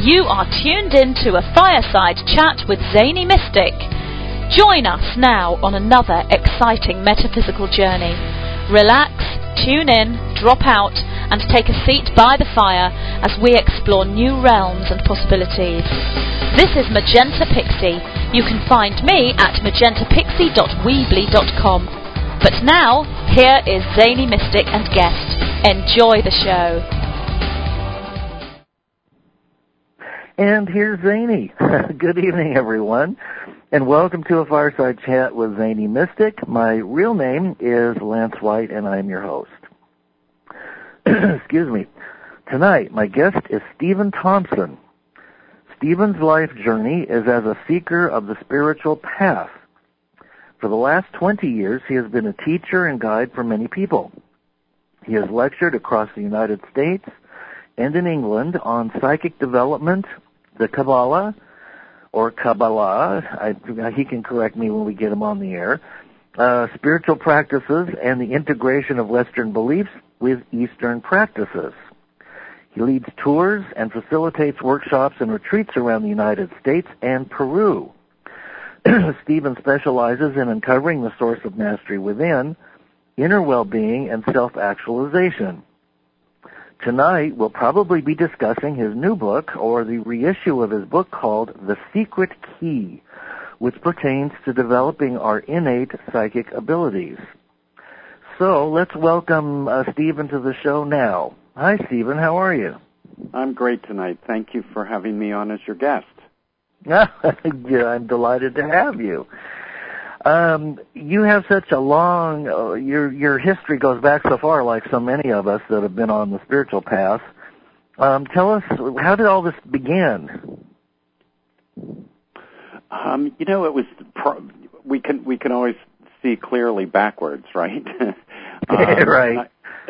You are tuned in to a fireside chat with Zany Mystic. Join us now on another exciting metaphysical journey. Relax, tune in, drop out, and take a seat by the fire as we explore new realms and possibilities. This is Magenta Pixie. You can find me at magentapixie.weebly.com. But now, here is Zany Mystic and guest. Enjoy the show. And here's Zany. Good evening, everyone, and welcome to a fireside chat with Zany Mystic. My real name is Lance White, and I'm your host. Excuse me. Tonight, my guest is Stephen Thompson. Stephen's life journey is as a seeker of the spiritual path. For the last 20 years, he has been a teacher and guide for many people. He has lectured across the United States and in England on psychic development, the Kabbalah, or Kabbalah, he can correct me when we get him on the air, spiritual practices, and the integration of Western beliefs with Eastern practices. He leads tours and facilitates workshops and retreats around the United States and Peru. Stephen specializes in uncovering the source of mastery within, inner well-being, and self-actualization. Tonight, we'll probably be discussing his new book, or the reissue of his book called The Secret Key, which pertains to developing our innate psychic abilities. So, let's welcome Stephen to the show now. Hi, Stephen. How are you? I'm great tonight. Thank you for having me on as your guest. Yeah, I'm delighted to have you. You have such a long, your history goes back so far, like so many of us that have been on the spiritual path. Tell us, how did all this begin? It was, we can always see clearly backwards, right? Right.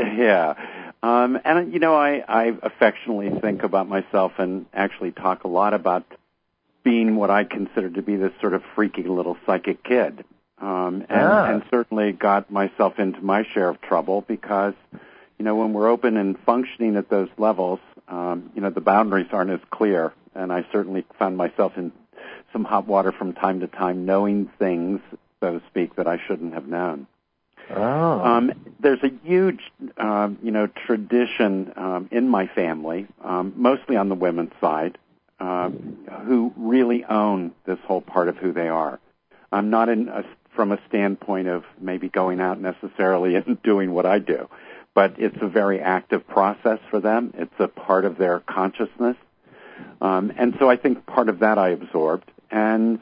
I affectionately think about myself and actually talk a lot about being what I consider to be this sort of freaky little psychic kid. And certainly got myself into my share of trouble because, when we're open and functioning at those levels, the boundaries aren't as clear. And I certainly found myself in some hot water from time to time, knowing things, so to speak, that I shouldn't have known. Oh. There's a huge, tradition in my family, mostly on the women's side, who really own this whole part of who they are. I'm not from a standpoint of maybe going out necessarily and doing what I do, but it's a very active process for them. It's a part of their consciousness. And so I think part of that I absorbed. And,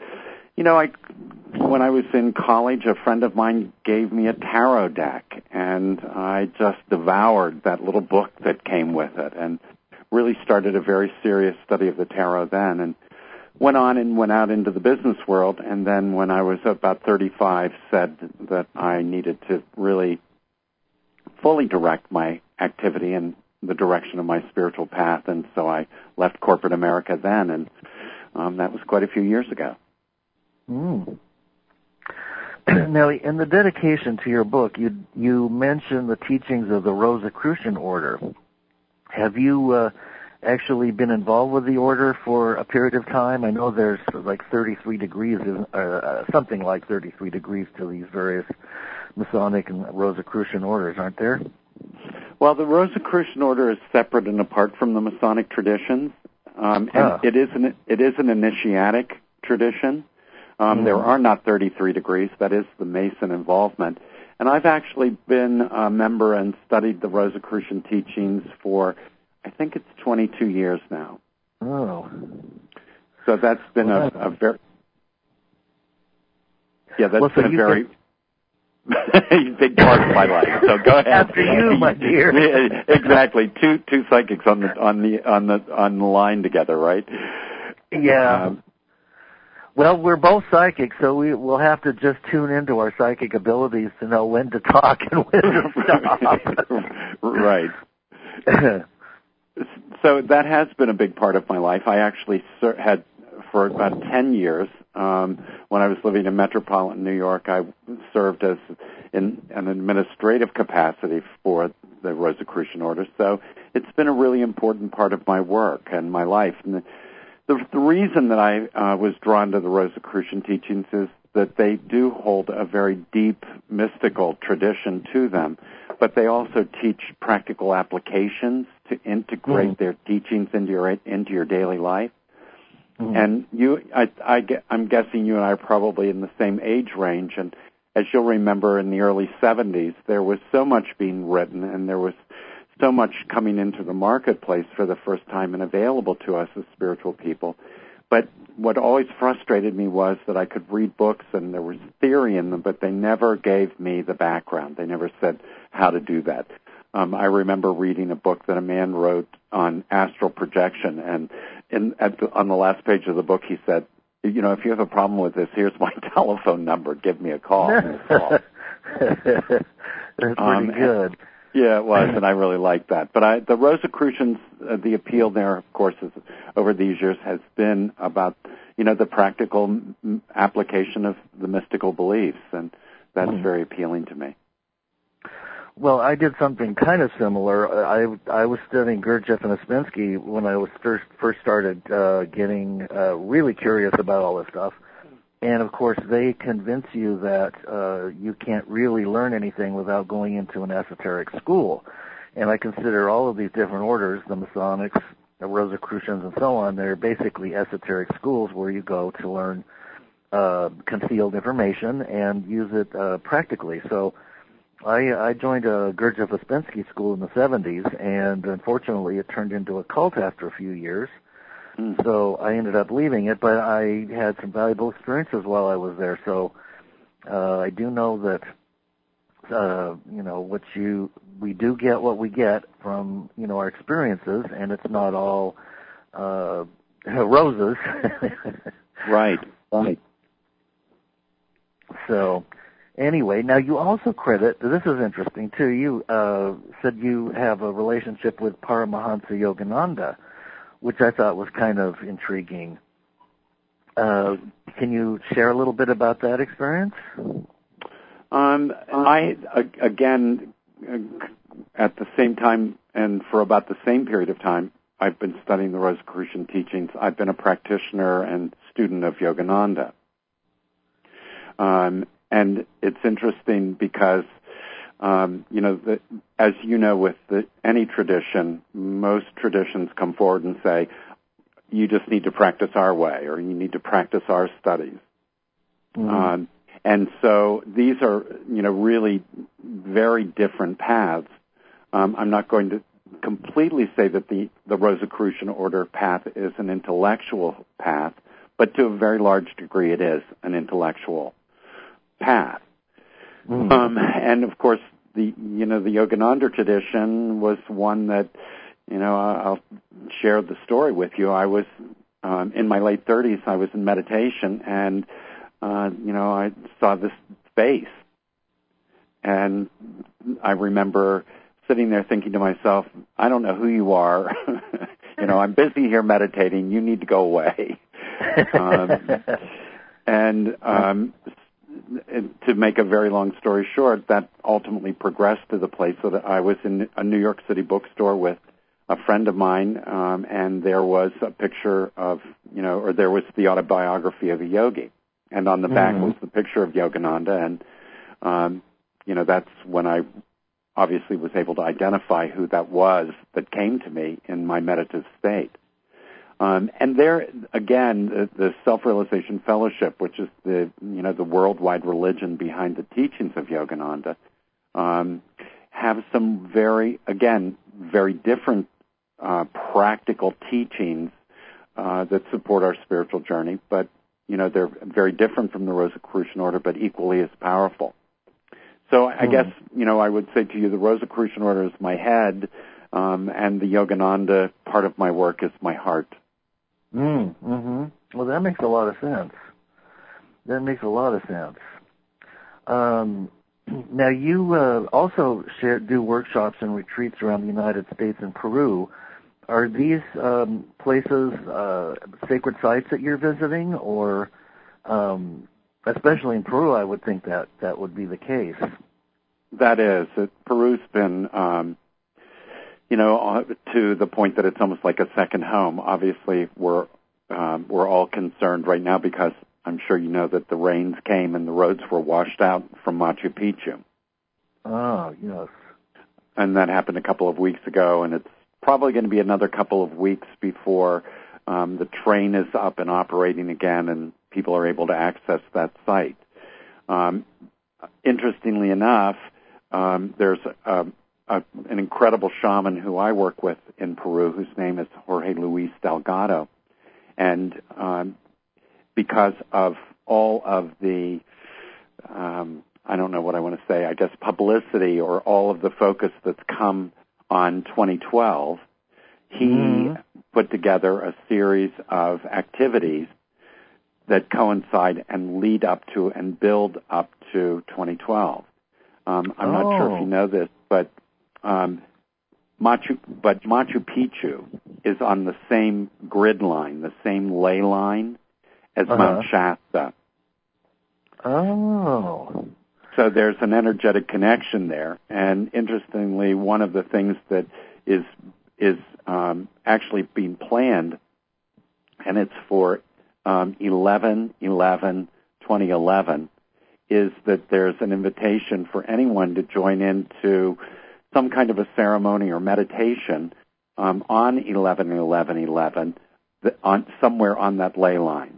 when I was in college, a friend of mine gave me a tarot deck, and I just devoured that little book that came with it and really started a very serious study of the tarot then, and went on and went out into the business world, and then when I was about 35, said that I needed to really fully direct my activity in the direction of my spiritual path, and so I left corporate America then, and that was quite a few years ago. Mm. Now, in the dedication to your book, you mentioned the teachings of the Rosicrucian order. Have you actually been involved with the order for a period of time? I know there's like 33 degrees, something like 33 degrees to these various Masonic and Rosicrucian orders, aren't there? Well, the Rosicrucian order is separate and apart from the Masonic traditions, and it is an initiatic tradition. There are not 33 degrees. That is the Mason involvement. And I've actually been a member and studied the Rosicrucian teachings for, I think it's 22 years now. Oh. So that's been a very... Yeah, that's been a very... big part of my life. So go ahead. After you, my dear. Exactly. Two psychics on the line together, right? Yeah. Well, we're both psychics, so we'll have to just tune into our psychic abilities to know when to talk and when to stop. Right. So that has been a big part of my life. I actually had, for about 10 years, when I was living in metropolitan New York, I served as in an administrative capacity for the Rosicrucian order. So it's been a really important part of my work and my life. And the reason that I was drawn to the Rosicrucian teachings is that they do hold a very deep mystical tradition to them, but they also teach practical applications to integrate their teachings into your daily life. And I'm guessing you and I are probably in the same age range, and as you'll remember, in the early 70s, there was so much being written, and there was so much coming into the marketplace for the first time and available to us as spiritual people. But what always frustrated me was that I could read books and there was theory in them, but they never gave me the background. They never said how to do that. I remember reading a book that a man wrote on astral projection, and on the last page of the book he said, you know, if you have a problem with this, here's my telephone number. Give me a call. That's pretty good. Yeah, it was, and I really liked that. But the Rosicrucians, the appeal there, of course, over these years has been about, you know, the practical application of the mystical beliefs, and that's very appealing to me. Well, I did something kind of similar. I was studying Gurdjieff and Ouspensky when I was first started getting really curious about all this stuff. And, of course, they convince you that you can't really learn anything without going into an esoteric school. And I consider all of these different orders, the Masonics, the Rosicrucians, and so on, they're basically esoteric schools where you go to learn concealed information and use it practically. So I joined a Gurdjieff-Ouspensky school in the 70s, and unfortunately it turned into a cult after a few years. So I ended up leaving it, but I had some valuable experiences while I was there. So I do know that, you know, we do get what we get from, you know, our experiences, and it's not all roses. Right. So anyway, now you also credit, this is interesting too, you said you have a relationship with Paramahansa Yogananda, which I thought was kind of intriguing. Can you share a little bit about that experience? Again, at the same time and for about the same period of time, I've been studying the Rosicrucian teachings. I've been a practitioner and student of Yogananda. And it's interesting because you know, as you know, with any tradition, most traditions come forward and say, you just need to practice our way, or you need to practice our studies. And so these are, you know, really very different paths. I'm not going to completely say that the Rosicrucian order path is an intellectual path, but to a very large degree it is an intellectual path. And of course, the Yogananda tradition was one that, you know, I'll share the story with you. I was in my late 30s. I was in meditation, and you know, I saw this face, and I remember sitting there thinking to myself, I don't know who you are. You know, I'm busy here meditating. You need to go away. To make a very long story short, that ultimately progressed to the place that I was in a New York City bookstore with a friend of mine, and there was a picture of, you know, or there was the autobiography of a yogi, and on the back was the picture of Yogananda, and, you know, that's when I obviously was able to identify who that was that came to me in my meditative state. And there, again, the Self-Realization Fellowship, which is the worldwide religion behind the teachings of Yogananda, have some very different practical teachings that support our spiritual journey. But, you know, they're very different from the Rosicrucian order, but equally as powerful. So I guess, you know, I would say to you the Rosicrucian order is my head, and the Yogananda part of my work is my heart. Well, that makes a lot of sense. Now, you also do workshops and retreats around the United States and Peru. Are these places sacred sites that you're visiting, or especially in Peru, I would think that would be the case. That is. Peru's been, to the point that it's almost like a second home. Obviously, we're all concerned right now because I'm sure you know that the rains came and the roads were washed out from Machu Picchu. Oh, yes. And that happened a couple of weeks ago, and it's probably going to be another couple of weeks before the train is up and operating again and people are able to access that site. Interestingly enough, there's an incredible shaman who I work with in Peru whose name is Jorge Luis Delgado. And because of all of the, I don't know what I want to say, I guess publicity or all of the focus that's come on 2012, he put together a series of activities that coincide and lead up to and build up to 2012. I'm not sure if you know this, but Machu Picchu is on the same grid line, the same ley line as Mount Shasta. Oh. So there's an energetic connection there. And interestingly, one of the things that is actually being planned, and it's for 11/11/2011, is that there's an invitation for anyone to join into some kind of a ceremony or meditation on 11/11/11 somewhere on that ley line.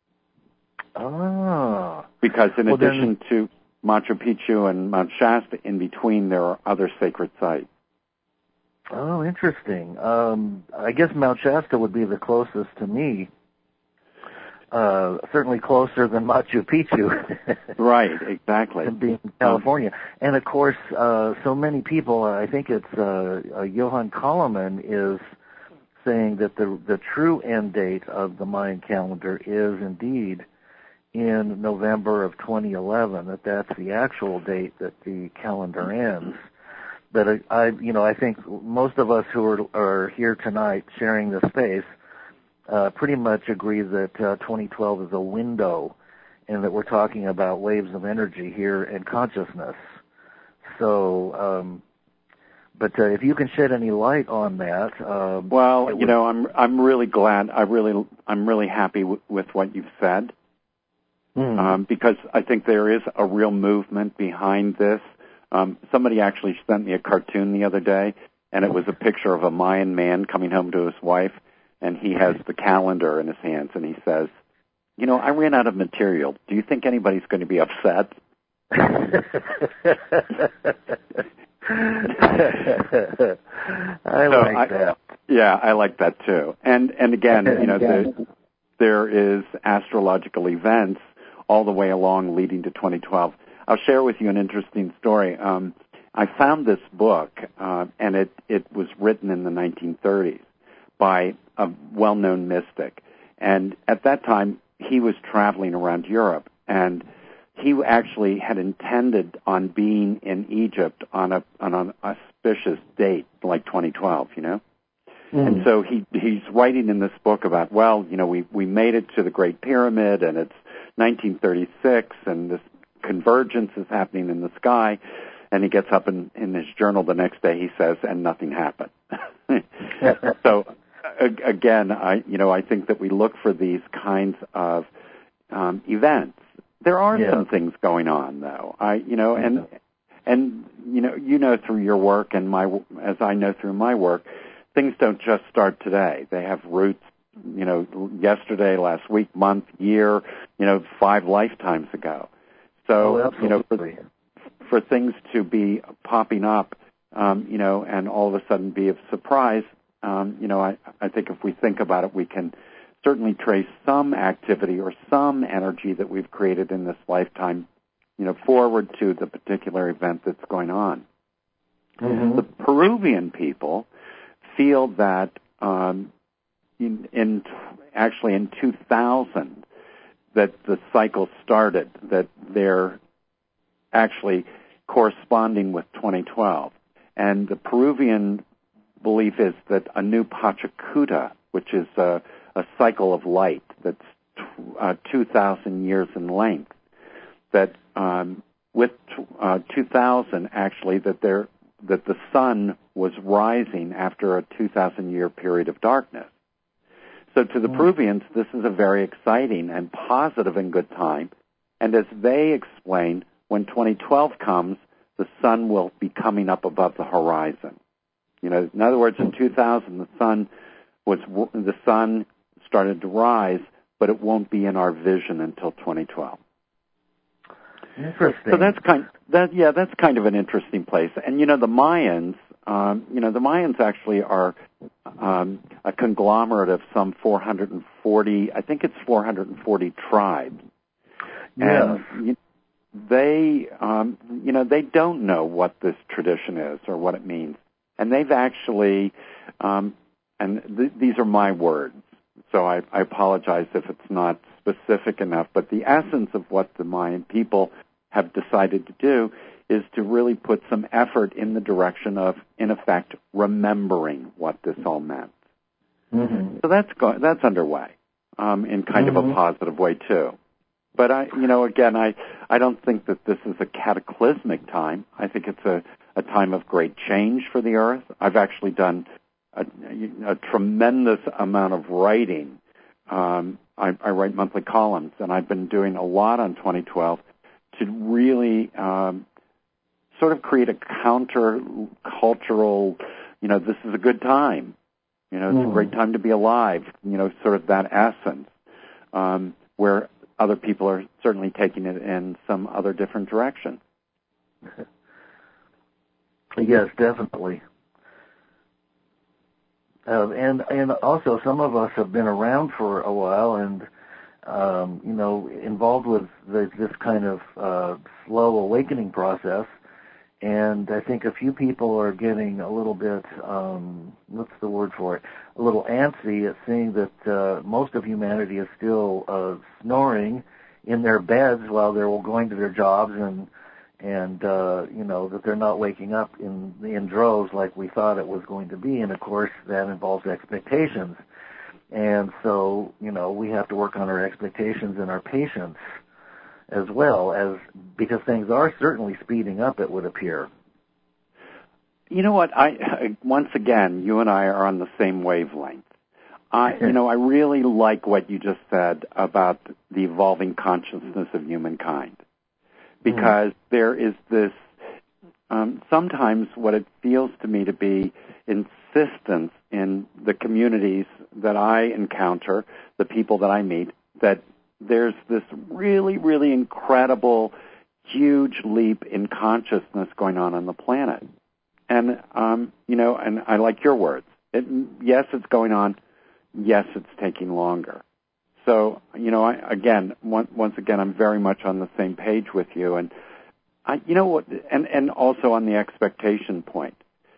Oh. Because in addition to Machu Picchu and Mount Shasta, in between there are other sacred sites. Oh, interesting. I guess Mount Shasta would be the closest to me. Certainly closer than Machu Picchu. Right, exactly. And being in California. And of course, so many people, I think it's Johann Kalaman is saying that the true end date of the Mayan calendar is indeed in November of 2011, that's the actual date that the calendar ends. But I think most of us who are here tonight sharing this space pretty much agree that 2012 is a window and that we're talking about waves of energy here and consciousness. So, but if you can shed any light on that. Well, I'm really glad. I'm really happy with what you've said. Because I think there is a real movement behind this. Somebody actually sent me a cartoon the other day, and it was a picture of a Mayan man coming home to his wife, and he has the calendar in his hands, and he says, I ran out of material. Do you think anybody's going to be upset? I like that. Yeah, I like that too. And again, there is astrological events all the way along leading to 2012. I'll share with you an interesting story. I found this book, and it was written in the 1930s by a well-known mystic. And at that time, he was traveling around Europe, and he actually had intended on being in Egypt on an auspicious date, like 2012, And so he's writing in this book about, we made it to the Great Pyramid, and it's 1936, and this convergence is happening in the sky. And he gets up in his journal the next day, he says, and nothing happened. So, again, I think that we look for these kinds of events. There are some things going on, though. Through your work and as I know through my work, things don't just start today. They have roots, yesterday, last week, month, year, 5 lifetimes ago. So, for things to be popping up, and all of a sudden be of surprise, I think if we think about it, we can certainly trace some activity or some energy that we've created in this lifetime, forward to the particular event that's going on. Mm-hmm. The Peruvian people feel that in 2000 that the cycle started, that they're actually corresponding with 2012. And the Peruvian belief is that a new Pachacuta, which is a cycle of light that's 2,000 years in length, that with 2000 actually that that the sun was rising after a 2,000-year period of darkness. So to the Peruvians, this is a very exciting and positive and good time. And as they explain, when 2012 comes, the sun will be coming up above the horizon. You know, in other words, in 2000, the sun started to rise, but it won't be in our vision until 2012. Interesting. So that's kind of an interesting place. And the Mayans, the Mayans actually are a conglomerate of some 440. I think it's 440 tribes. Yeah. And they don't know what this tradition is or what it means, and they've actually, these are my words, so I apologize if it's not specific enough. But the essence of what the Mayan people have decided to do is to really put some effort in the direction of, in effect, remembering what this all meant. Mm-hmm. So that's underway in kind of a positive way too. But I don't think that this is a cataclysmic time. I think it's a time of great change for the Earth. I've actually done a tremendous amount of writing. I write monthly columns, and I've been doing a lot on 2012 to really sort of create a counter-cultural, this is a good time. It's a great time to be alive, sort of that essence, where other people are certainly taking it in some other different direction. Yes, definitely. And also, some of us have been around for a while and, involved with this kind of slow awakening process. And I think a few people are getting a little bit, what's the word for it, a little antsy at seeing that most of humanity is still snoring in their beds while they're going to their jobs and that they're not waking up in droves like we thought it was going to be. And, of course, that involves expectations. And so, we have to work on our expectations and our patience as well, as because things are certainly speeding up, it would appear. You know what? Once again, you and I are on the same wavelength. I really like what you just said about the evolving consciousness of humankind, because there is this sometimes what it feels to me to be insistence in the communities that I encounter, the people that I meet, that there's this really, really incredible, huge leap in consciousness going on the planet. And, and I like your words. Yes, it's going on. Yes, it's taking longer. So, once again, I'm very much on the same page with you. And, and also on the expectation point.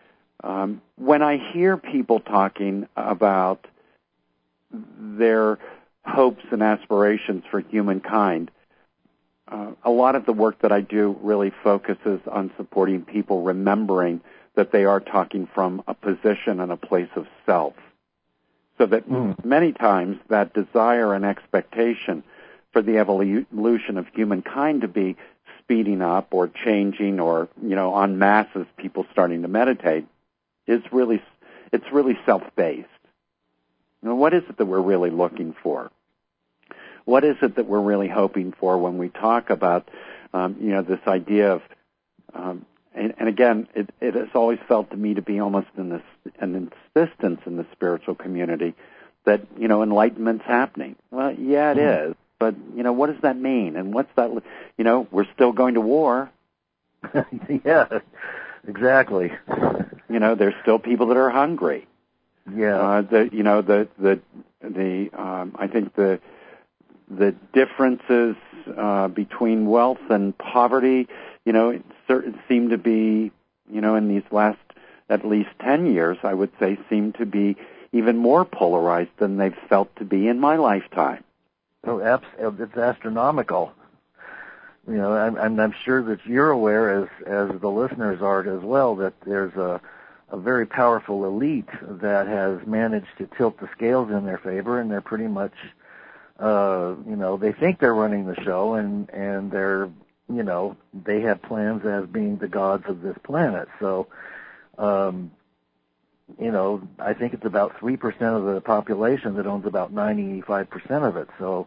When I hear people talking about their hopes and aspirations for humankind, a lot of the work that I do really focuses on supporting people remembering that they are talking from a position and a place of self. So that many times that desire and expectation for the evolution of humankind to be speeding up or changing or, en masse as people starting to meditate it's really self-based. What is it that we're really looking for? What is it that we're really hoping for when we talk about, this idea of, and again, it has always felt to me to be almost an insistence in the spiritual community that, enlightenment's happening. Well, yeah, it is. But, what does that mean? And what's that, we're still going to war. Yeah, exactly. There's still people that are hungry. Yeah. I think the differences between wealth and poverty, seem to be, in these last at least 10 years, I would say, seem to be even more polarized than they've felt to be in my lifetime. Oh, it's astronomical. I'm sure that you're aware, as the listeners are as well, that there's a very powerful elite that has managed to tilt the scales in their favor, and they're pretty much, they think they're running the show, and they're, they have plans as being the gods of this planet. So I think it's about 3% of the population that owns about 95% of it. So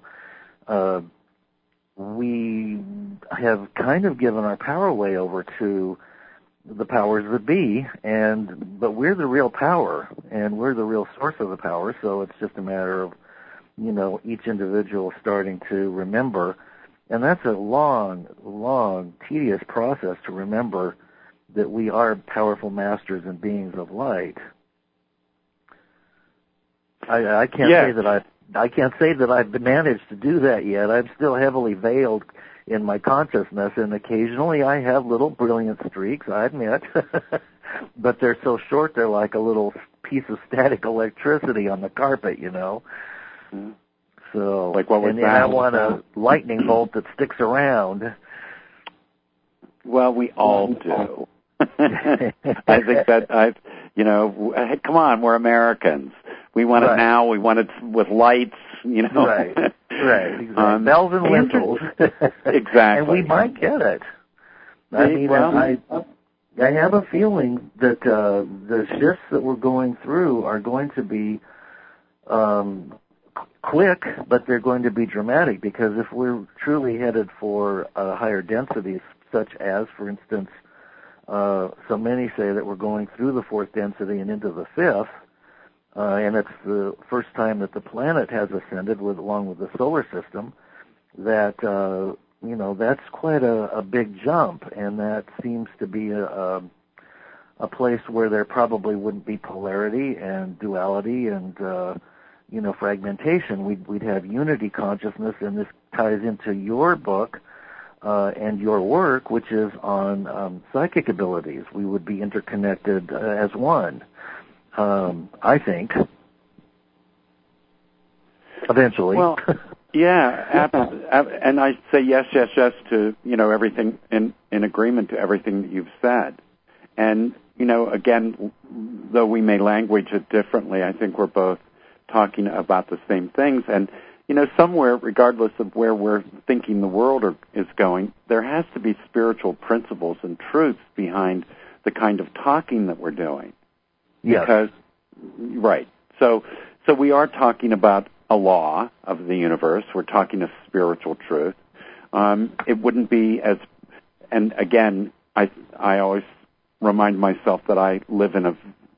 we have kind of given our power away over to the powers that be, but we're the real power, and we're the real source of the power, so it's just a matter of, each individual starting to remember, and that's a long, long, tedious process to remember that we are powerful masters and beings of light. I can't say that I've managed to do that yet. I'm still heavily veiled in my consciousness, and occasionally I have little brilliant streaks, I admit, but they're so short they're like a little piece of static electricity on the carpet, Mm-hmm. So, like what was and that? I want a lightning bolt that sticks around. Well, we all do. I think that come on, we're Americans. We want it now. We want it with lights, Right, exactly. Bells and whistles. Exactly. And we might get it. I have a feeling that the shifts that we're going through are going to be quick, but they're going to be dramatic, because if we're truly headed for higher densities, such as, for instance, so many say that we're going through the fourth density and into the fifth, and it's the first time that the planet has ascended along with the solar system, that, that's quite a big jump, and that seems to be a place where there probably wouldn't be polarity and duality and, fragmentation. We'd have unity consciousness, and this ties into your book and your work, which is on psychic abilities. We would be interconnected as one. I think, eventually. Well, yeah, and I say yes to, everything in agreement to everything that you've said. And, again, though we may language it differently, I think we're both talking about the same things. And, somewhere, regardless of where we're thinking the world is going, there has to be spiritual principles and truths behind the kind of talking that we're doing. Yes. Because, right. So we are talking about a law of the universe. We're talking a spiritual truth. It wouldn't be and again, I always remind myself that I live in a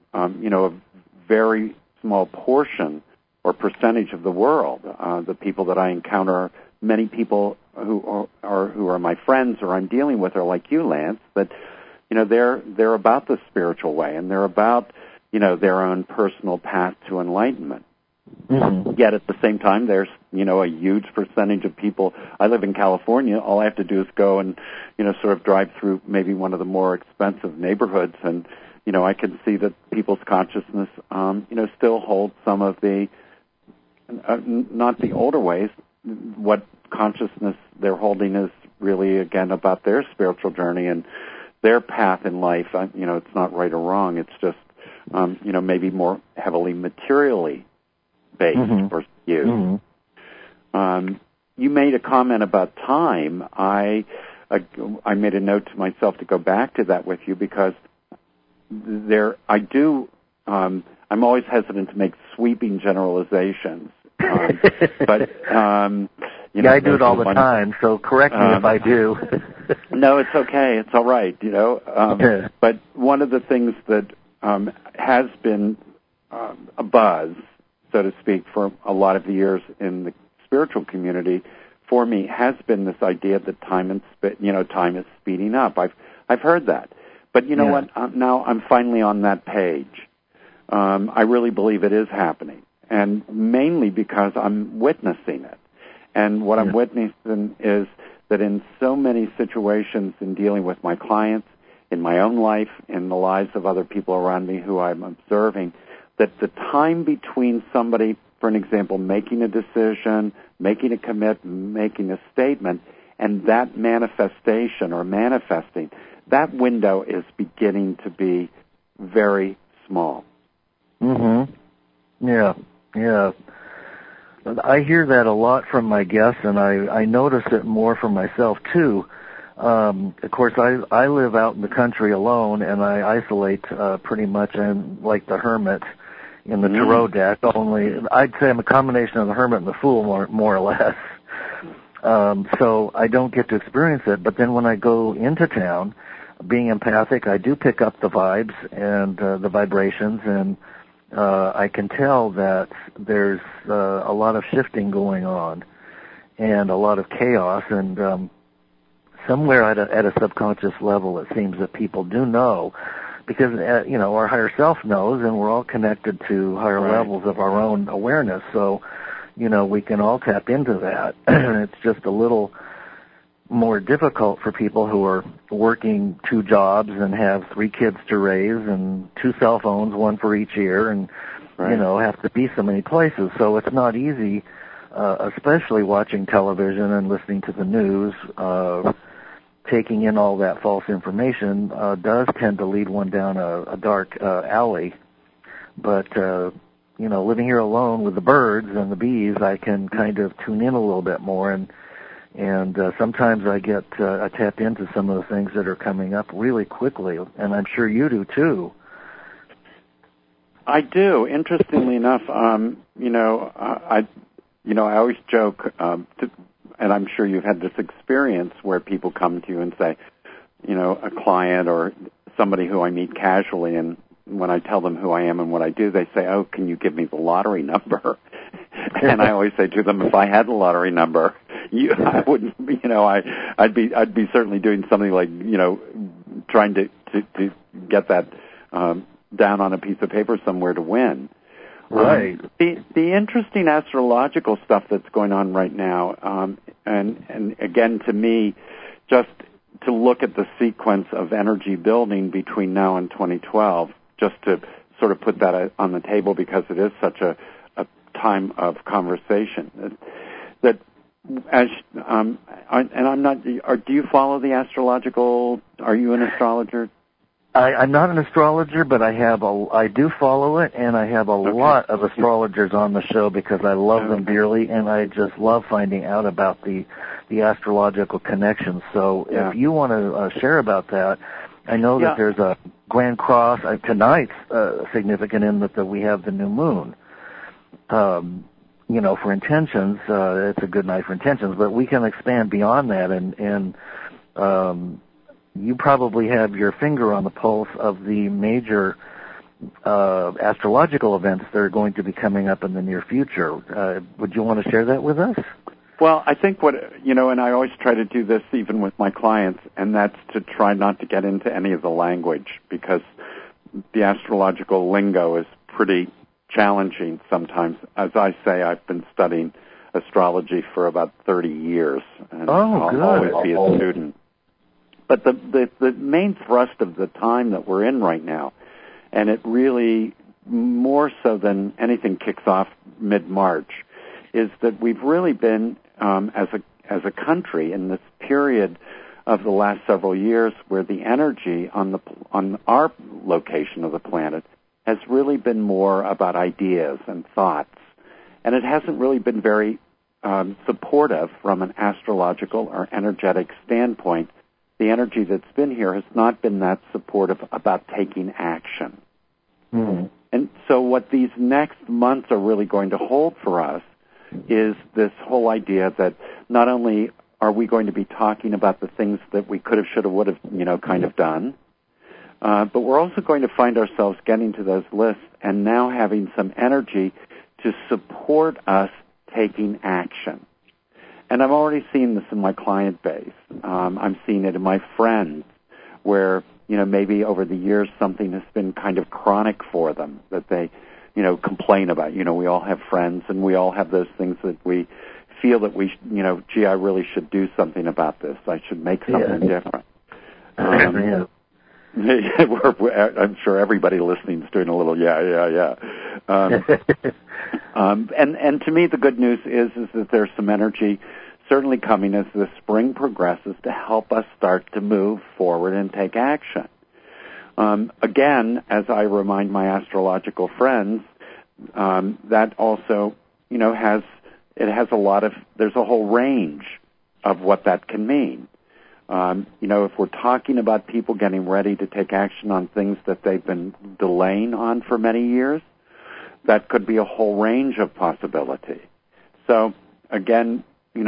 very small portion or percentage of the world. The people that I encounter, many people who are my friends or I'm dealing with are like you, Lance, but, they're about the spiritual way, and they're about, their own personal path to enlightenment. Mm-hmm. Yet at the same time, there's, a huge percentage of people. I live in California. All I have to do is go and, sort of drive through maybe one of the more expensive neighborhoods, and, I can see that people's consciousness, still holds some of the, not the older ways. What consciousness they're holding is really, again, about their spiritual journey and their path in life. It's not right or wrong. It's just, maybe more heavily materially based mm-hmm. for you. Mm-hmm. You made a comment about time. I made a note to myself to go back to that with you, because I'm always hesitant to make sweeping generalizations. But I do it all the time, so correct me if I do. No, it's okay. It's all right, But one of the things that has been a buzz, so to speak, for a lot of the years in the spiritual community, for me, has been this idea that time is speeding up. I've heard that, but you know what? Now I'm finally on that page. I really believe it is happening, and mainly because I'm witnessing it. And what I'm witnessing is that in so many situations in dealing with my clients, in my own life, in the lives of other people around me who I'm observing, that the time between somebody, for an example, making a decision, making a commitment, making a statement, and that manifestation or manifesting, that window is beginning to be very small. Mm-hmm. Yeah. I hear that a lot from my guests, and I notice it more for myself, too. Of course, I live out in the country alone, and I isolate pretty much. I'm like the hermit in the tarot deck. Only I'd say I'm a combination of the hermit and the fool, more or less. So I don't get to experience it. But then when I go into town, being empathic, I do pick up the vibes and the vibrations, and I can tell that there's a lot of shifting going on and a lot of chaos, and somewhere at a subconscious level, it seems that people do know, because our higher self knows, and we're all connected to higher levels of our own awareness. So, we can all tap into that. It's just a little more difficult for people who are working 2 jobs and have 3 kids to raise and 2 cell phones, 1 for each ear, and have to be so many places. So it's not easy, especially watching television and listening to the news. Taking in all that false information does tend to lead one down a dark alley. But living here alone with the birds and the bees, I can kind of tune in a little bit more, and sometimes I get tapped into some of the things that are coming up really quickly, and I'm sure you do too. I do. Interestingly enough, I always joke, and I'm sure you've had this experience where people come to you and say, a client or somebody who I meet casually, and when I tell them who I am and what I do, they say, "Oh, can you give me the lottery number?" And I always say to them, if I had the lottery number, I wouldn't, I'd be certainly doing something like, trying to get that down on a piece of paper somewhere to win. Right. The interesting astrological stuff that's going on right now, and again, to me, just to look at the sequence of energy building between now and 2012, just to sort of put that on the table, because it is such a time of conversation. That as and I'm not. Do you follow the astrological? Are you an astrologer? I'm not an astrologer, but I do follow it, and I have a lot of astrologers on the show because I love them dearly, and I just love finding out about the astrological connections. So if you want to share about that, I know that there's a Grand Cross tonight's significant in that we have the new moon. For intentions, it's a good night for intentions, but we can expand beyond that, and you probably have your finger on the pulse of the major astrological events that are going to be coming up in the near future. Would you want to share that with us? Well, I think and I always try to do this even with my clients, and that's to try not to get into any of the language, because the astrological lingo is pretty challenging sometimes. As I say, I've been studying astrology for about 30 years, and I'll always be a student. But the main thrust of the time that we're in right now, and it really, more so than anything, kicks off mid-March, is that we've really been, as a country, in this period of the last several years where the energy on our location of the planet has really been more about ideas and thoughts. And it hasn't really been very supportive from an astrological or energetic standpoint. The energy that's been here has not been that supportive about taking action. Mm-hmm. And so what these next months are really going to hold for us is this whole idea that not only are we going to be talking about the things that we could have, should have, would have, kind of done, but we're also going to find ourselves getting to those lists and now having some energy to support us taking action. And I'm already seeing this in my client base. I'm seeing it in my friends where, maybe over the years something has been kind of chronic for them that they, complain about. We all have friends and we all have those things that we feel that we, I really should do something about this. I should make something different. I'm sure everybody listening is doing a little and to me, the good news is that there's some energy certainly coming as the spring progresses to help us start to move forward and take action. Again, as I remind my astrological friends, that also, there's a whole range of what that can mean. If we're talking about people getting ready to take action on things that they've been delaying on for many years, that could be a whole range of possibility. So, again,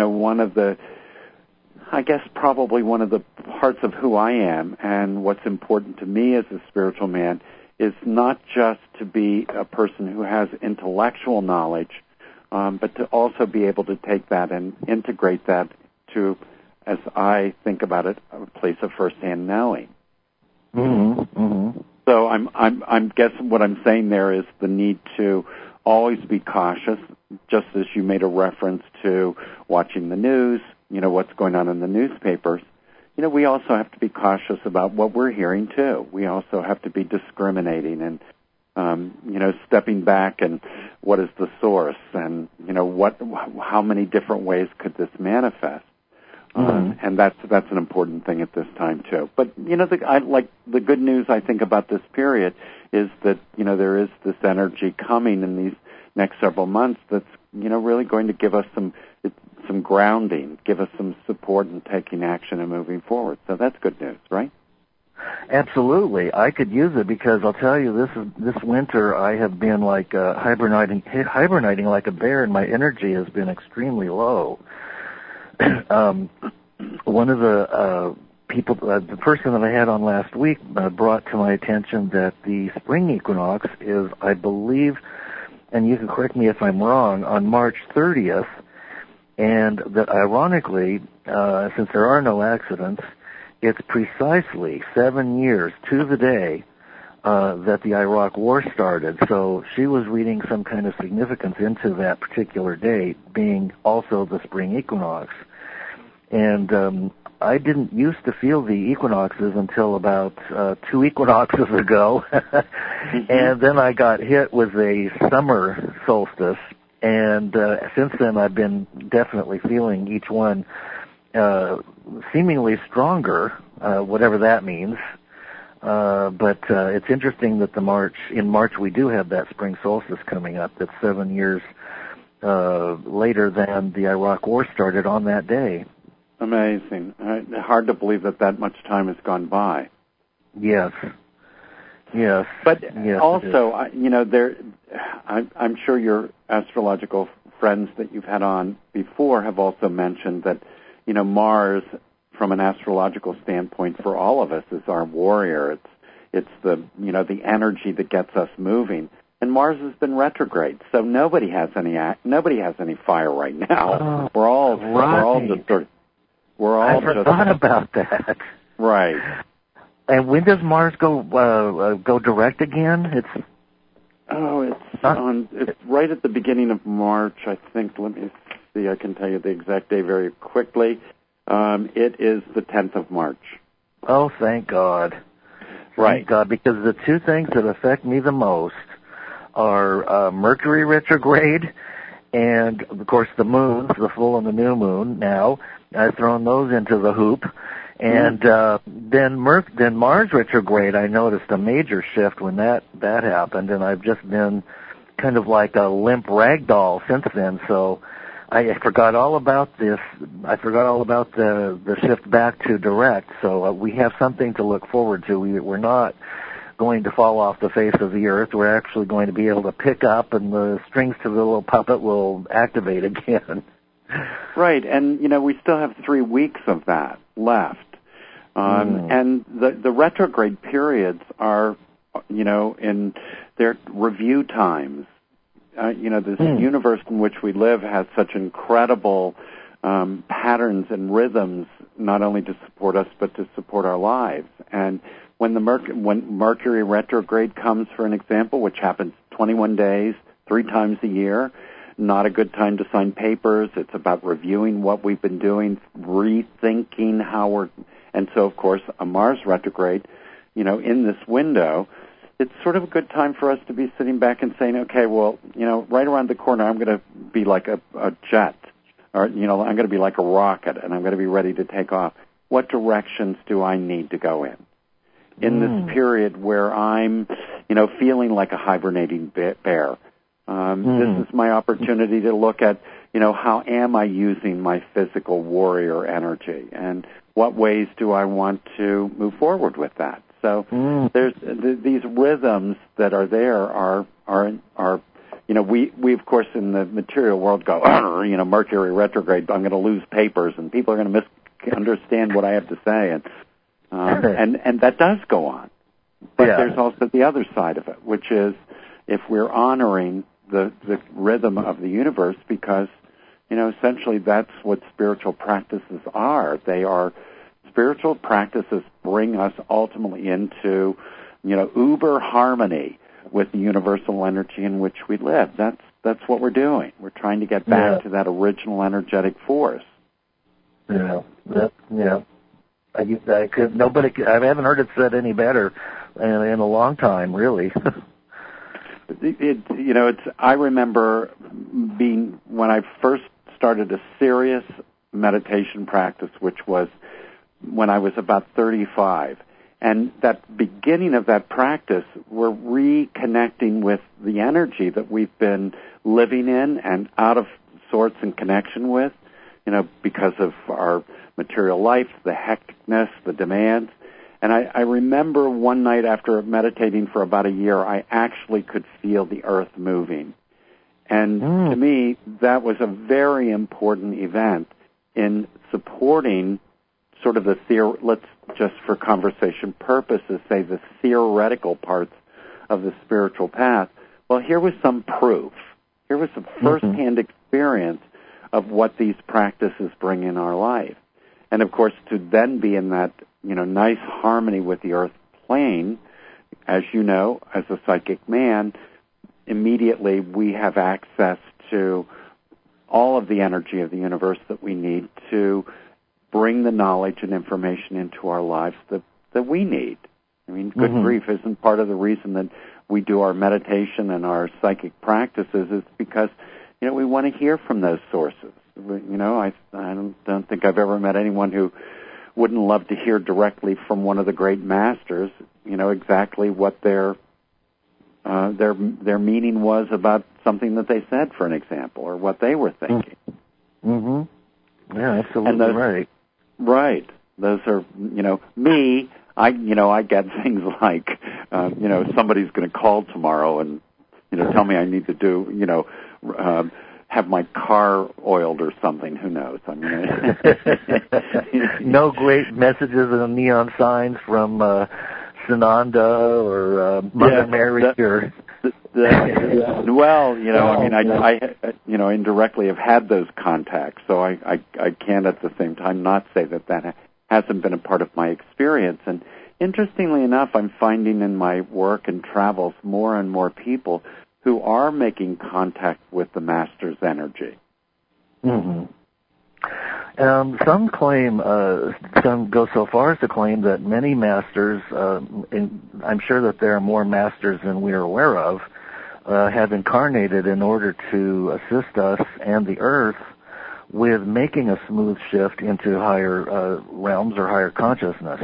probably one of the parts of who I am and what's important to me as a spiritual man is not just to be a person who has intellectual knowledge, but to also be able to take that and integrate that to, as I think about it, a place of firsthand knowing. Mm-hmm. Mm-hmm. So I'm guessing what I'm saying there is the need to always be cautious, just as you made a reference to watching the news, what's going on in the newspapers. We also have to be cautious about what we're hearing too. We also have to be discriminating and, stepping back and what is the source and, how many different ways could this manifest? And that's an important thing at this time too. But the good news I think about this period is that there is this energy coming in these next several months that's really going to give us some grounding, give us some support in taking action and moving forward. So that's good news, right? Absolutely, I could use it because I'll tell you this winter I have been like hibernating like a bear, and my energy has been extremely low. One of the people, the person that I had on last week, brought to my attention that the spring equinox is, I believe, and you can correct me if I'm wrong, on March 30th, and that ironically, since there are no accidents, it's precisely 7 years to the day that the Iraq War started. So she was reading some kind of significance into that particular date being also the spring equinox. And I didn't used to feel the equinoxes until about 2 equinoxes ago. And then I got hit with a summer solstice. And since then I've been definitely feeling each one seemingly stronger, whatever that means. But it's interesting that in March we do have that spring solstice coming up. That's 7 years later than the Iraq War started on that day. Amazing. Hard to believe that much time has gone by. Yes. But yes, also, I'm sure your astrological friends that you've had on before have also mentioned that, Mars, from an astrological standpoint, for all of us, is our warrior. It's the energy that gets us moving. And Mars has been retrograde, so nobody has any fire right now. Oh, We're all I forgot about that. Right. And when does Mars go direct again? It's right at the beginning of March, I think. Let me see. I can tell you the exact day very quickly. It is the 10th of March. Oh, thank God. Right. Thank God, because the two things that affect me the most are Mercury retrograde and, of course, the moons, the full and the new moon now. I've thrown those into the hoop. And then Mars retrograde, I noticed a major shift when that happened, and I've just been kind of like a limp ragdoll since then. So I forgot all about this. I forgot all about the shift back to direct. So we have something to look forward to. We're not going to fall off the face of the earth. We're actually going to be able to pick up, and the strings to the little puppet will activate again. Right, and we still have 3 weeks of that left. And the retrograde periods are, in their review times. This universe in which we live has such incredible patterns and rhythms, not only to support us, but to support our lives. And when Mercury retrograde comes, for an example, which happens 21 days, 3 times a year, not a good time to sign papers. It's about reviewing what we've been doing, rethinking how we're... And so, of course, a Mars retrograde, in this window, it's sort of a good time for us to be sitting back and saying, okay, well, right around the corner, I'm going to be like a jet, or, I'm going to be like a rocket, and I'm going to be ready to take off. What directions do I need to go in this period where I'm, feeling like a hibernating bear? This is my opportunity to look at, how am I using my physical warrior energy, and what ways do I want to move forward with that? So there's these rhythms that are there are we of course in the material world go, Mercury retrograde, I'm going to lose papers and people are going to misunderstand what I have to say, and that does go on. But there's also the other side of it, which is if we're honoring the rhythm of the universe, because essentially that's what spiritual practices are. They are spiritual practices bring us ultimately into uber harmony with the universal energy in which we live. That's what we're doing. We're trying to get back to that original energetic force. I haven't heard it said any better in a long time, really. I remember when I first started a serious meditation practice, which was when I was about 35. And that beginning of that practice, we're reconnecting with the energy that we've been living in and out of sorts in connection with, because of our material life, the hecticness, the demands. And I remember one night after meditating for about a year, I actually could feel the earth moving. And to me, that was a very important event in supporting sort of let's just for conversation purposes say the theoretical parts of the spiritual path. Well, here was some proof. Here was some first-hand experience of what these practices bring in our life. And of course, to then be in that, nice harmony with the earth plane, as you know, as a psychic man, immediately we have access to all of the energy of the universe that we need to bring the knowledge and information into our lives that we need. I mean, good grief, isn't part of the reason that we do our meditation and our psychic practices is because, we want to hear from those sources. I don't think I've ever met anyone who wouldn't love to hear directly from one of the great masters, exactly what their meaning was about something that they said, for an example, or what they were thinking. Yeah, absolutely right. Right. Those are, me, I get things like, somebody's going to call tomorrow and, tell me I need to do, have my car oiled or something. Who knows? I mean, no great messages and neon signs from Sananda or Mother Mary or. Well, I indirectly have had those contacts, so I can't at the same time not say that hasn't been a part of my experience. And interestingly enough, I'm finding in my work and travels more and more people who are making contact with the Master's energy. Some claim, some go so far as to claim that many masters, and I'm sure that there are more masters than we are aware of, have incarnated in order to assist us and the earth with making a smooth shift into higher realms or higher consciousness.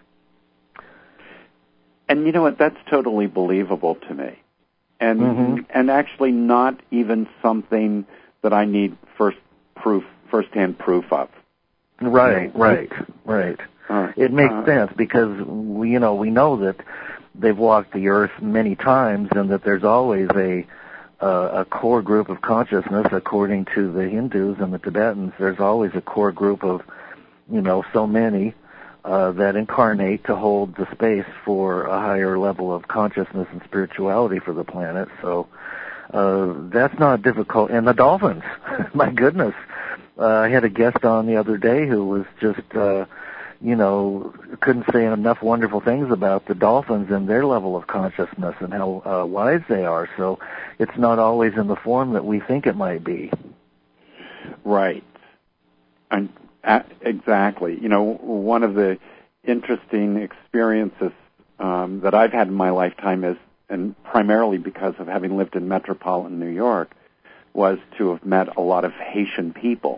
And you know what? That's totally believable to me. And actually not even something that I need first-hand proof of. Right. It makes sense because we know that they've walked the earth many times and that there's always a core group of consciousness. According to the Hindus and the Tibetans, there's always a core group of, so many that incarnate to hold the space for a higher level of consciousness and spirituality for the planet. So that's not difficult. And the dolphins, my goodness. I had a guest on the other day who was just, couldn't say enough wonderful things about the dolphins and their level of consciousness and how wise they are. So it's not always in the form that we think it might be. Right. And exactly. One of the interesting experiences that I've had in my lifetime is, and primarily because of having lived in metropolitan New York, was to have met a lot of Haitian people.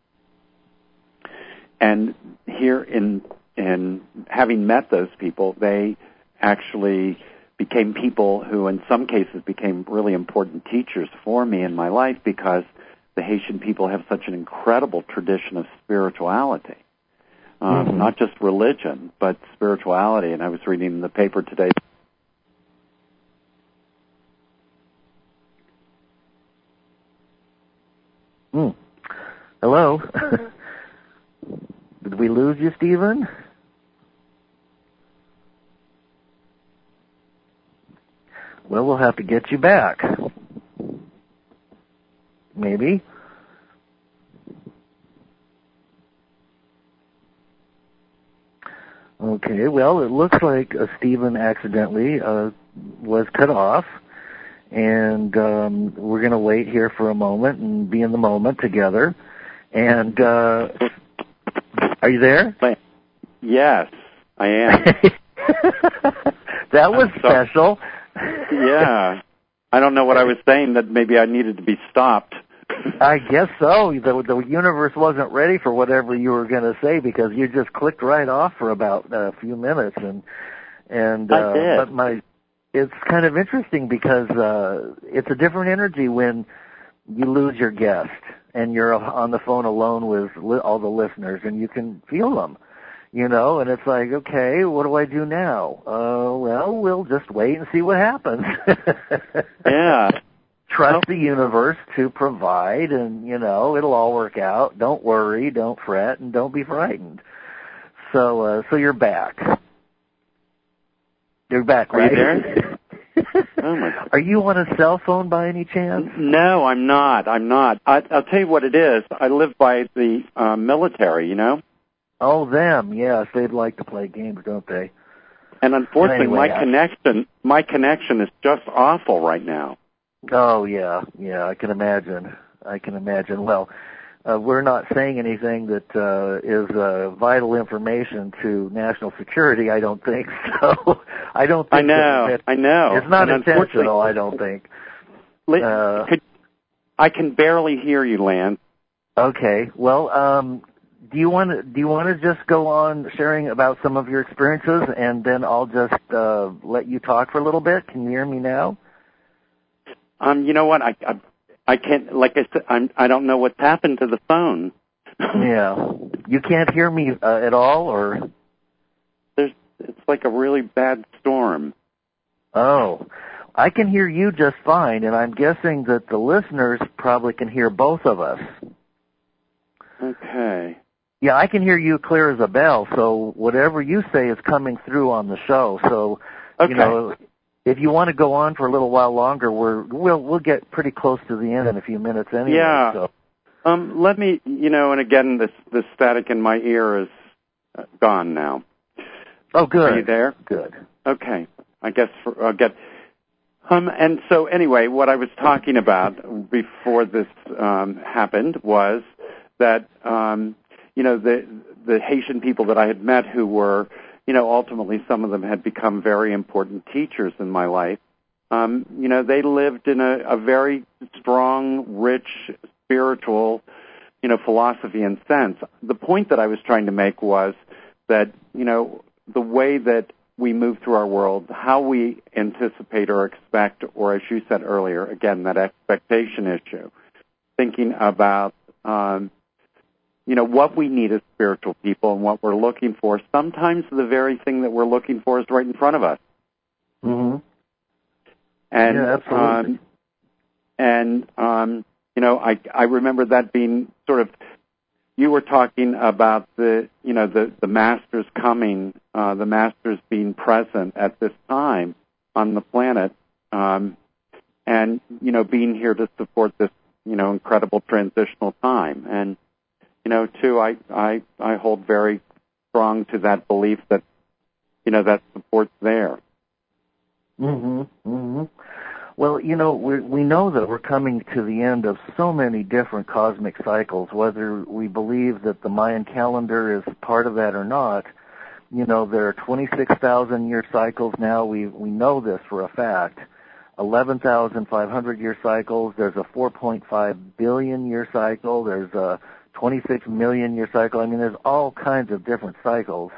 And here in having met those people, they actually became people who in some cases became really important teachers for me in my life because the Haitian people have such an incredible tradition of spirituality. Not just religion, but spirituality. And I was reading in the paper today. Hello? Did we lose you, Stephen? Well, we'll have to get you back. Maybe. Okay, well, it looks like Stephen accidentally was cut off, and we're going to wait here for a moment and be in the moment together. And are you there? Yes, I am. That was special. Yeah. I don't know what I was saying, that maybe I needed to be stopped. I guess so. The universe wasn't ready for whatever you were going to say, because you just clicked right off for about a few minutes, and I did. But it's kind of interesting because it's a different energy when you lose your guest and you're on the phone alone with all the listeners, and you can feel them, and it's like, okay, what do I do now? Well, we'll just wait and see what happens. Yeah. Trust the universe to provide, and, it'll all work out. Don't worry, don't fret, and don't be frightened. So you're back. You're back, right? Are you there? Oh, my God. Are you on a cell phone by any chance? No, I'm not. I'll tell you what it is. I live by the military, Oh, them, yes. They'd like to play games, don't they? And unfortunately, anyway, my connection is just awful right now. Oh, yeah, I can imagine. Well, we're not saying anything that is vital information to national security, I don't think. So I don't think I know. It's not intentional, I don't think. I can barely hear you, Lance. Okay. Well, do you want to just go on sharing about some of your experiences, and then I'll just let you talk for a little bit? Can you hear me now? You know what? I can't. Like I said, I don't know what's happened to the phone. Yeah, you can't hear me at all, or it's like a really bad storm. Oh, I can hear you just fine, and I'm guessing that the listeners probably can hear both of us. Okay. Yeah, I can hear you clear as a bell. So whatever you say is coming through on the show. So okay. If you want to go on for a little while longer, we'll get pretty close to the end in a few minutes anyway. Yeah. So. Let me, and again, this static in my ear is gone now. Oh, good. Are you there? Good. Okay. I guess I'll get. And so anyway, what I was talking about before this happened was that the Haitian people that I had met, who were, ultimately some of them had become very important teachers in my life. They lived in a very strong, rich, spiritual, philosophy and sense. The point that I was trying to make was that, the way that we move through our world, how we anticipate or expect, or as you said earlier, again, that expectation issue, thinking about, what we need as spiritual people and what we're looking for. Sometimes the very thing that we're looking for is right in front of us. Mm-hmm. And, yeah, absolutely. I remember that being sort of, you were talking about the masters coming, the masters being present at this time on the planet, and, being here to support this, incredible transitional time. And, too, I hold very strong to that belief that, that support's there. Mm-hmm. Mm-hmm. Well, we know that we're coming to the end of so many different cosmic cycles, whether we believe that the Mayan calendar is part of that or not. There are 26,000-year cycles now. We know this for a fact. 11,500-year cycles. There's a 4.5 billion-year cycle. There's a 26 million-year cycle. I mean, there's all kinds of different cycles.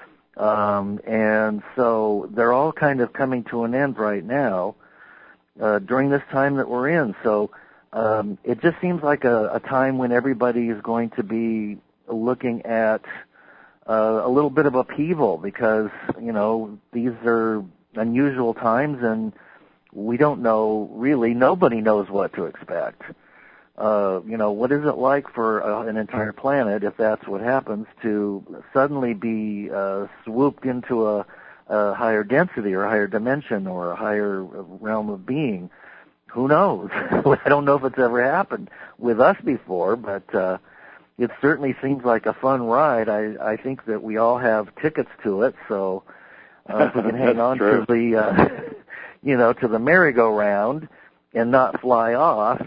And so they're all kind of coming to an end right now during this time that we're in. So it just seems like a time when everybody is going to be looking at a little bit of upheaval because, these are unusual times and we don't know, really, nobody knows what to expect. What is it like for an entire planet, if that's what happens, to suddenly be swooped into a higher density or a higher dimension or a higher realm of being? Who knows? I don't know if it's ever happened with us before, but it certainly seems like a fun ride. I think that we all have tickets to it, so if we can hang on to the, to the merry-go-round and not fly off,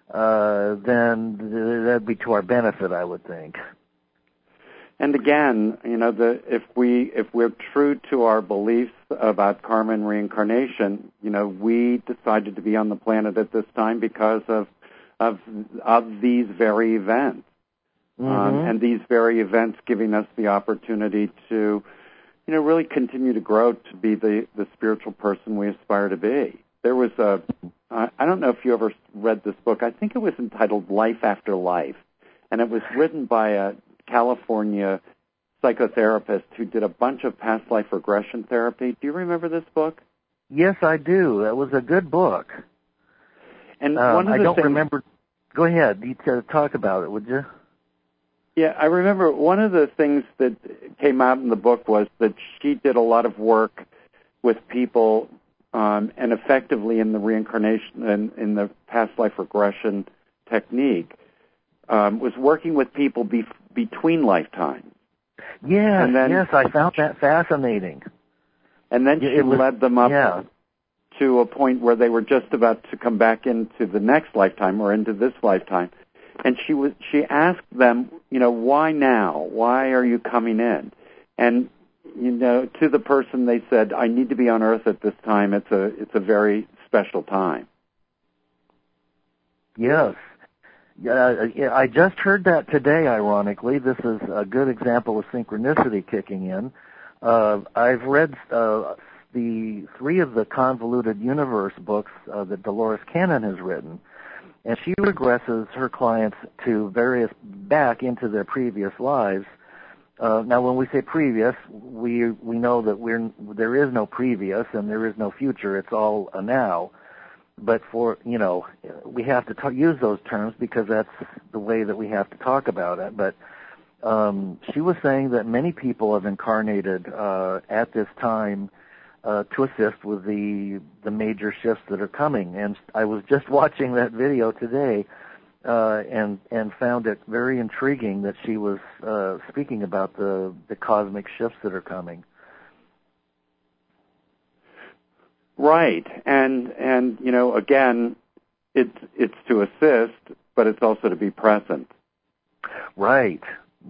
then that'd be to our benefit, I would think. And again, if we're true to our beliefs about karma and reincarnation, we decided to be on the planet at this time because of these very events, and these very events giving us the opportunity to, really continue to grow to be the spiritual person we aspire to be. There was I don't know if you ever read this book. I think it was entitled Life After Life, and it was written by a California psychotherapist who did a bunch of past life regression therapy. Do you remember this book? Yes, I do. That was a good book. And one of the I don't things, remember. Go ahead. You talk about it, would you? Yeah, I remember one of the things that came out in the book was that she did a lot of work with people and effectively in the reincarnation and in the past life regression technique, was working with people between lifetimes. Yes, I found that fascinating. And then she led them up to a point where they were just about to come back into the next lifetime or into this lifetime. And she asked them, why now? Why are you coming in? And to the person they said, I need to be on Earth at this time. It's a very special time. Yes. I just heard that today, ironically. This is a good example of synchronicity kicking in. I've read the 3 of the Convoluted Universe books that Dolores Cannon has written, and she regresses her clients to back into their previous lives. Now, when we say previous, we know that there is no previous and there is no future. It's all a now. But we have to use those terms because that's the way that we have to talk about it. But she was saying that many people have incarnated at this time to assist with the major shifts that are coming. And I was just watching that video today and found it very intriguing that she was speaking about the cosmic shifts that are coming. Right, and again, it's to assist, but it's also to be present. Right.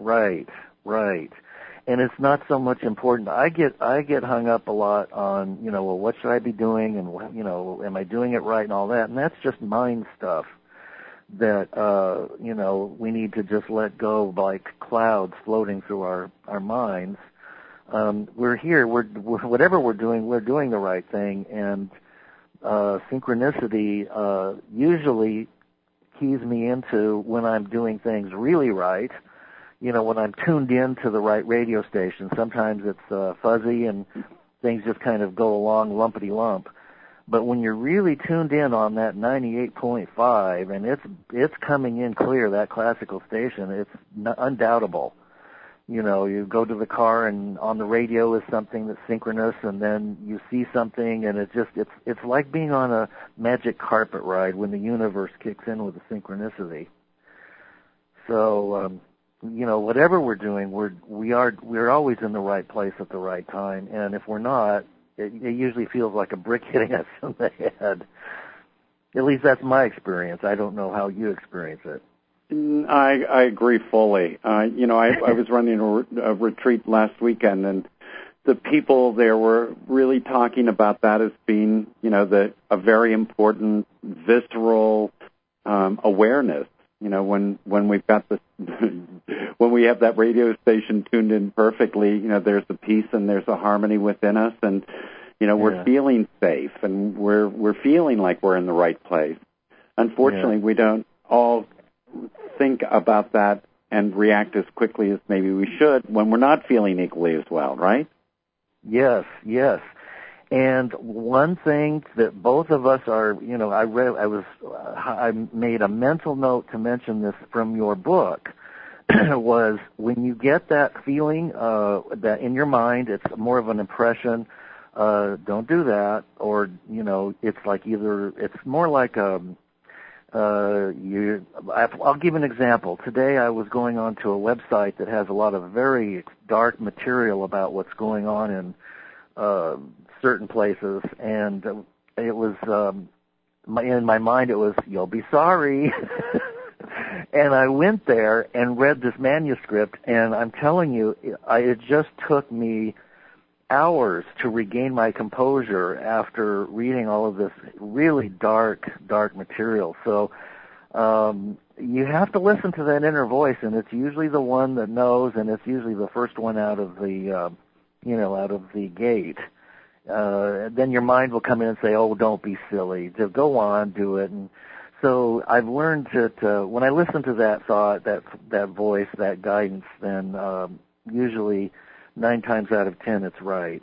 And it's not so much important. I get hung up a lot on, well, what should I be doing, and am I doing it right, and all that, and that's just mind stuff that we need to just let go like clouds floating through our minds. We're here. Whatever we're doing the right thing, and synchronicity usually keys me into when I'm doing things really right. When I'm tuned in to the right radio station. Sometimes it's fuzzy and things just kind of go along lumpity lump. But when you're really tuned in on that 98.5 and it's coming in clear, that classical station, it's undoubtable. You go to the car and on the radio is something that's synchronous, and then you see something, and it's like being on a magic carpet ride when the universe kicks in with the synchronicity. So, whatever we're doing, we're always in the right place at the right time, and if we're not, it usually feels like a brick hitting us in the head. At least that's my experience. I don't know how you experience it. I agree fully. I was running a retreat last weekend, and the people there were really talking about that as being, a very important visceral awareness. When we've got when we have that radio station tuned in perfectly, there's a peace and there's a harmony within us, and we're feeling safe and we're feeling like we're in the right place. unfortunately, we don't all think about that and react as quickly as maybe we should when we're not feeling equally as well, right? Yes. And one thing that both of us are, I made a mental note to mention this from your book, was when you get that feeling that in your mind, it's more of an impression, don't do that, or, it's like it's more like I'll give an example. Today I was going on to a website that has a lot of very dark material about what's going on in certain places, and it was in my mind it was, you'll be sorry. And I went there and read this manuscript, and I'm telling you, it just took me hours to regain my composure after reading all of this really dark material. So you have to listen to that inner voice, and it's usually the one that knows, and it's usually the first one out of the gate. Then your mind will come in and say, oh, don't be silly. Just go on, do it. And so I've learned that when I listen to that thought, that voice, that guidance, then usually 9 times out of 10 it's right.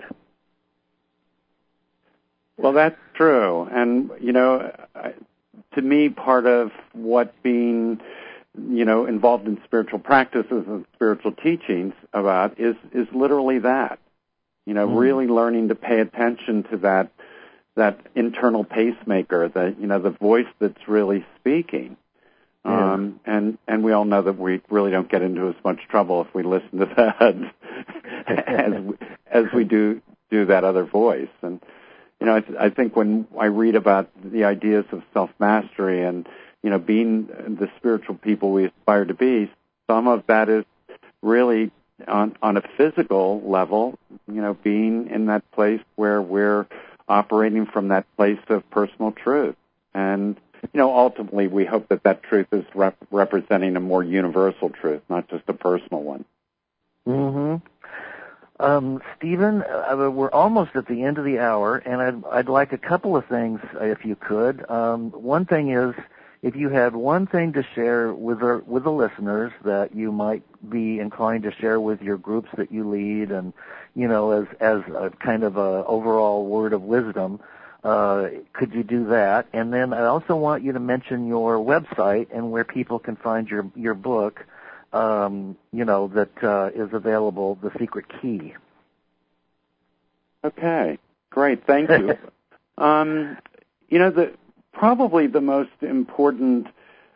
Well, that's true. And, to me, part of what being, involved in spiritual practices and spiritual teachings about is literally that. Really learning to pay attention to that internal pacemaker, the voice that's really speaking. Yeah. And we all know that we really don't get into as much trouble if we listen to that as we do that other voice. And I think when I read about the ideas of self-mastery and being the spiritual people we aspire to be, some of that is really on a physical level, being in that place where we're operating from that place of personal truth. And, ultimately we hope that truth is representing a more universal truth, not just a personal one. Mm-hmm. Stephen, we're almost at the end of the hour, and I'd like a couple of things, if you could. One thing is, if you had one thing to share with the listeners that you might be inclined to share with your groups that you lead, and as a kind of a overall word of wisdom, could you do that? And then I also want you to mention your website and where people can find your book, that is available, The Secret Key. Okay, great, thank you. Probably the most important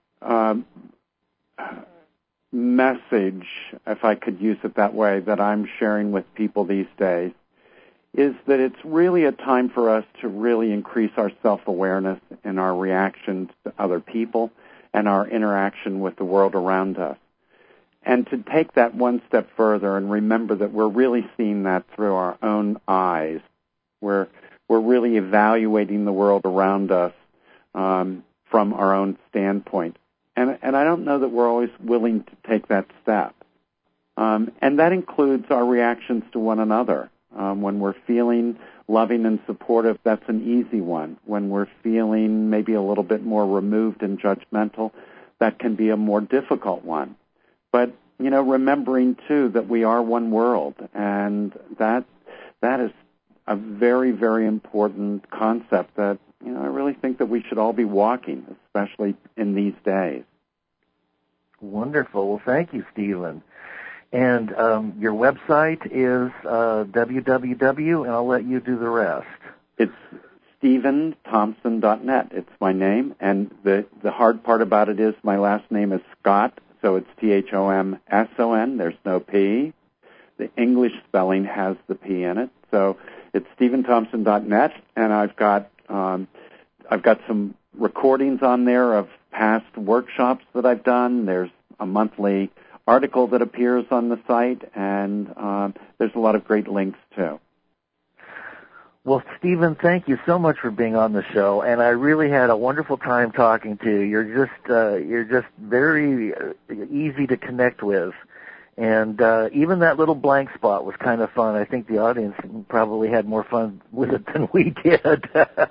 message, if I could use it that way, that I'm sharing with people these days is that it's really a time for us to really increase our self-awareness in our reactions to other people and our interaction with the world around us. And to take that one step further and remember that we're really seeing that through our own eyes. We're really evaluating the world around us from our own standpoint. And I don't know that we're always willing to take that step. And that includes our reactions to one another. When we're feeling loving and supportive, that's an easy one. When we're feeling maybe a little bit more removed and judgmental, that can be a more difficult one. But, remembering, too, that we are one world, and that is a very, very important concept that, I really think that we should all be walking, especially in these days. Wonderful. Well, thank you, Stephen. And your website is www, and I'll let you do the rest. It's StephenThompson.net. It's my name, and the hard part about it is my last name is Scott, so it's Thomson. There's no P. The English spelling has the P in it, so it's StephenThompson.net, and I've got some recordings on there of past workshops that I've done. There's a monthly article that appears on the site, and there's a lot of great links too. Well, Stephen, thank you so much for being on the show, and I really had a wonderful time talking to you. You're just very easy to connect with, and even that little blank spot was kind of fun. I think the audience probably had more fun with it than we did.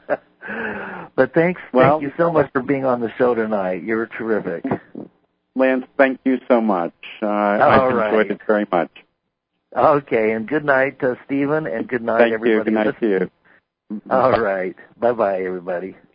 But thank you so much for being on the show tonight. You're terrific. Lance, thank you so much. I've enjoyed it very much. Okay, and good night, Stephen, and good night, everybody. Good night to you. All right. Bye-bye, everybody.